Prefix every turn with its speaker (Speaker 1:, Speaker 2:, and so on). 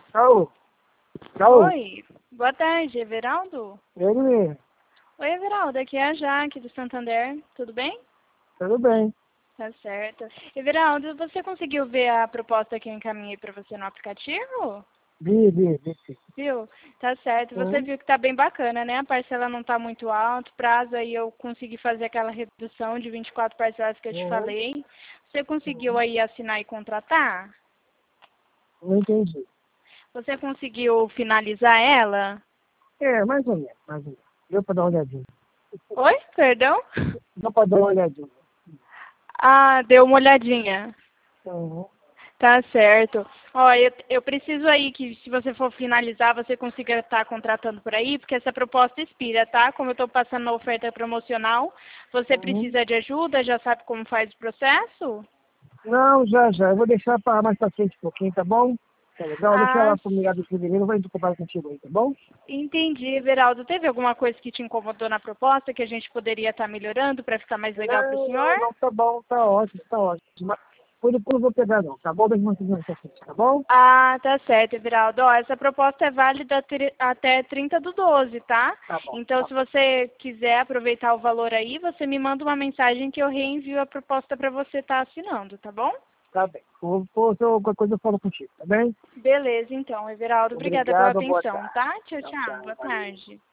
Speaker 1: Alô? Alô?
Speaker 2: Oi, boa tarde, Everaldo?
Speaker 1: Ele mesmo.
Speaker 2: Oi, Everaldo, aqui é a Jaque do Santander, tudo bem?
Speaker 1: Tudo bem.
Speaker 2: Tá certo. Everaldo, você conseguiu ver a proposta que eu encaminhei para você no aplicativo?
Speaker 1: Vi, sim.
Speaker 2: Viu? Tá certo. Você
Speaker 1: Uhum.
Speaker 2: viu que tá bem bacana, né? A parcela não tá muito alta, o prazo aí eu consegui fazer aquela redução de 24 parcelas que eu te
Speaker 1: Uhum.
Speaker 2: falei. Você conseguiu aí assinar e contratar?
Speaker 1: Não entendi.
Speaker 2: Você conseguiu finalizar ela?
Speaker 1: É, mais ou menos, mais ou menos. Deu pra dar uma olhadinha.
Speaker 2: Oi? Perdão?
Speaker 1: Deu pra dar uma olhadinha.
Speaker 2: Ah, deu uma olhadinha.
Speaker 1: Uhum.
Speaker 2: Tá certo. Ó, eu preciso aí que, se você for finalizar, você consiga estar contratando por aí, porque essa proposta expira, tá? Como eu estou passando a oferta promocional, você
Speaker 1: Uhum.
Speaker 2: precisa de ajuda, já sabe como faz o processo?
Speaker 1: Não, já. Eu vou deixar para mais pra frente um pouquinho, tá bom? Tá legal? Deixa
Speaker 2: Ah,
Speaker 1: lá pro meado de fevereiro, vai ocupar contigo aí, tá bom?
Speaker 2: entendi, Everaldo. Teve alguma coisa que te incomodou na proposta que a gente poderia estar melhorando para ficar mais legal para o senhor?
Speaker 1: Não, tá bom, tá ótimo, tá ótimo. Mas por enquanto eu vou pegar não, tá bom? Deixa eu manter mais pra frente, tá bom?
Speaker 2: Ah, tá certo, Everaldo. Ó, essa proposta é válida até 30/12, tá?
Speaker 1: Tá bom,
Speaker 2: Então,
Speaker 1: tá
Speaker 2: se
Speaker 1: bom.
Speaker 2: você quiser aproveitar o valor aí, você me manda uma mensagem que eu reenvio a proposta para você estar assinando, tá bom?
Speaker 1: Tá bem. Qualquer coisa eu falo contigo, tá bem?
Speaker 2: Beleza, então, Everaldo. Obrigada pela
Speaker 1: Obrigado, boa
Speaker 2: atenção,
Speaker 1: tarde.
Speaker 2: tá? Tchau,
Speaker 1: Tchau,
Speaker 2: tchau.
Speaker 1: tchau.
Speaker 2: Boa
Speaker 1: Valeu.
Speaker 2: tarde.